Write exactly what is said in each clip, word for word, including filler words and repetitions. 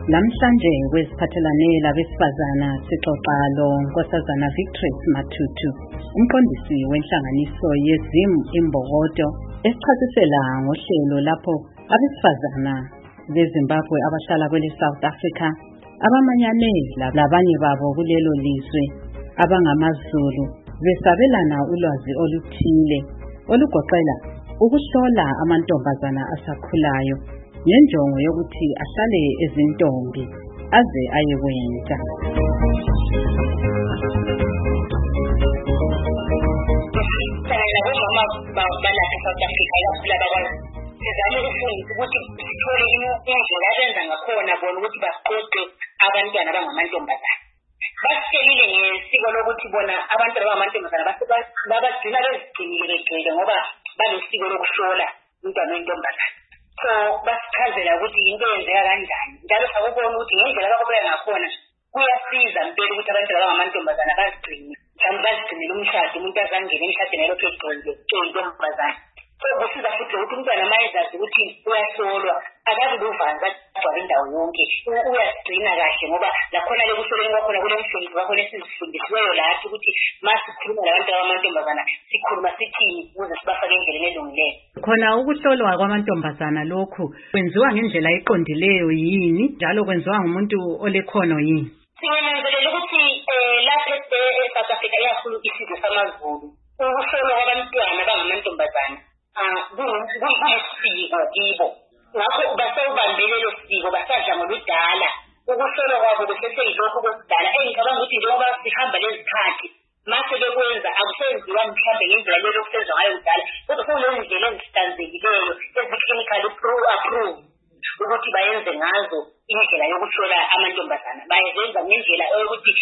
Namhlanje kwesiphathelane labesifazana sixoxa lo Nkosazana Victory Matutu, umqondisi wenhlanganiso yeZim Imbokodo, esichasisela ngohlelo lapho abesifazana beZimbabwe abahlala kwele South Africa abamanyane labanye babo kulelo lizwe abangamaZulu besabelana ulwazi oluthile olugoqela ukuhlola amantombazana asakhulayo ngenjongo yokuthi ahlale ezintombi aze ayekwenza. Basithelile ngesiko lokuthi bona abantu abamantombazana babagcina bezigcinile begcwele ngoba banesiko lokuhlola umntwana wentombazana. So basichazela ukuthi into yenzeka kanjani njalo sakubona ukuthi ngendlela abakubeka ngakhona kuyasiza impela ukuthi abantu abamantombazana bazigcine mhlawumbe bazigcinele umshado umuntu azangene emshadweni elokhu egcwele intombazana. So kusiza futhi ukuthi umntwana mayezazi ukuthi uyahlolwa akazi uvanza agcwala indawo yonke uyagcina kahle ngoba lakhona lekuhloleni kwakhona kule mfundo kwakhona esizifundisiweyo lathi ukuthi masikhuluma labantu abamantombazana sikhuluma sithini ukuze sibafake endleleni elungileyo. Khona ukuhlolwa kwamantombazana lokhu kwenziwa ngendlela eqondileyo yini njalo kwenziwa ngumuntu olekhono yini? Sinanzelela ukuthi lapha eSouth Africa iyafuna isizwe samaZulu ukuhlolwa kwabantwana abangamantombazana kuyisiko kibo. Ngakho basawubambele lo siko basadla ngoludala ukuhlolwa kwabo beseseyilokho kokudala engicabanga ukuthi njengoba sihamba lezikhathi mase bekwenza akusenziwa mhlawumbe ngendlela leyo kusenziwa ngayo kudala kodwa kunezindlela ezihlanzekileyo ezi-clinical approved ukuthi bayenze ngazo indlela yokuhlola amantombazana bayenza ngendlela yokuthi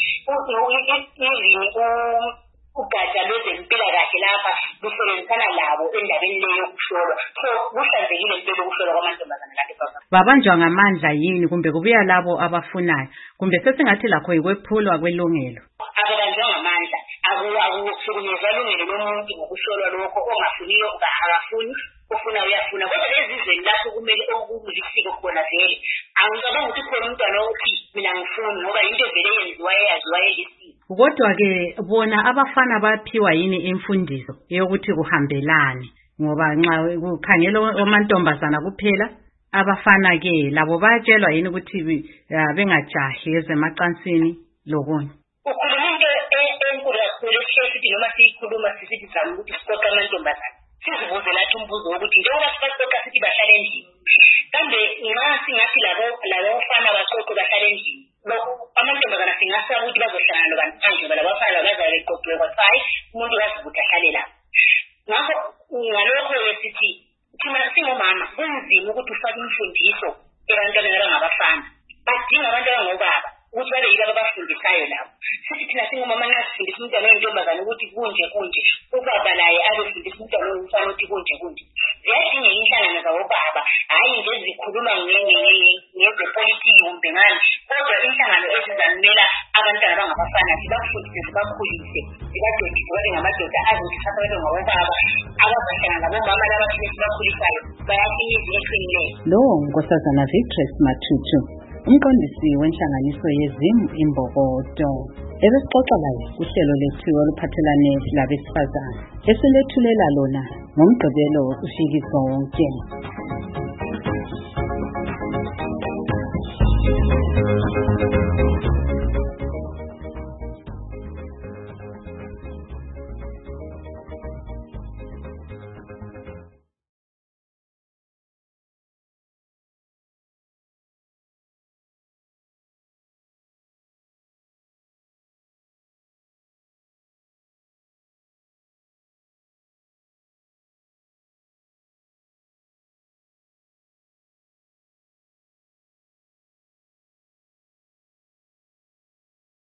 ugatsha lwezempilakahle lapha lusebenzisana labo endabeni leyo yokuhlolwa. So kuhlanzekile impela ukuhlolwa kwamantombazana lapha. Babanjwa ngamandla yini kumbe kubuya labo abafunayo kumbe sesingathi lakho yikwephulwa kwelungelo? Ababanjwa ngamandla akusukunyezwa ilungelo lomuntu ngokuhlolwa lokho ongafuniyo akafuni ufuna uyafuna kodwa ezizweni lapho kumele okulisiko khona vele angicabanga ukuthi khona umntwana othi mina ngifuni ngoba into vele yenziwa eyaziwa elisiko. Kodwa ke bona abafana baphiwa yini imfundiso yokuthi kuhambelane ngoba nxa kukhangelwa amantombazana kuphela abafana ke labo bayatshelwa yini ukuthi bengajahi ezemacansini lokunye? Ukhuluma into enkulu kakhulu esithi noma siyikhuluma sisithi zama ukuthi siqoqa amantombazana sizibuze lathi umbuzo wokuthi njengoba siqoqa sithi bahlala endlini kambe nxa singathi labo labo bafana baqoqe bahlala endlini amantombazana singasaba ukuthi bazohlangana nabantu phandle balabafana bazabe beqoqiwe kodwa hayi umuntu kazibuthi ahlale lapho. Ngakho ngalokho sithi thina singomama kunzima ukuthi ufake imfundiso ebantwaneni abangabafana badinga abantu abangobaba ukuthi babe yibo abafundisayo labo. Sithi thina singomama nxa sifundisa umntwana wentombazana ukuthi kunje kunje ubaba laye abefundisa umntwana womfana ukuthi kunje kunje. Ziyadinga inhlangano zabobaba hayi nje zikhuluma ngezepolitiki kumbe ngani kodwa inhlangano ezizamela abantwana abangabafana sibafundise sibakhulise sibadodise babe ngamadoda azothatha babe ngabobaba abazahlangana labomama labathile sibakhulisayo bayafinyeza eqinileyo. Lo Nkosazana Victory Matutu, umqondisi wenhlanganiso yeZim Imbokodo, ebesixoxa laye kuhlelo lethu oluphathelane labesifazana esilethulelwa lona ngomgqibelo uFikiso wonke.